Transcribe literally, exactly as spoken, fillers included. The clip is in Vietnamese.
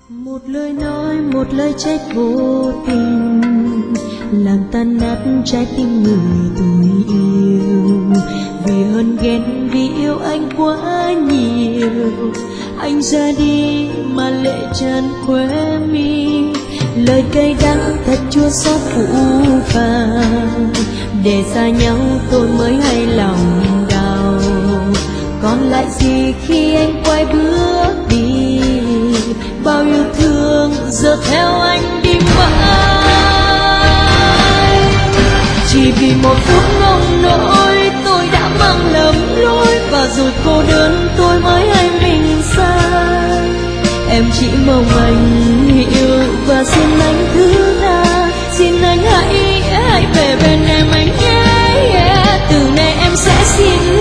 Một lời nói, một lời trách vô tình làm tan nát trái tim người tôi yêu. Vì hơn ghen, vì yêu anh quá nhiều, anh ra đi mà lệ tràn khóe mi. Lời cay đắng thật chua xót phũ phàng, để xa nhau tôi mới hay lòng đau. Còn lại gì khi anh quay bước đi, bao yêu thương giờ theo anh đi mãi. Chỉ vì một phút nông nỗi tôi đã mang lầm lỗi, và rồi cô đơn tôi mới hay mình sai. Em chỉ mong anh hiểu và xin anh thứ tha, xin anh hãy hãy về bên em anh nhé. Từ nay em sẽ xin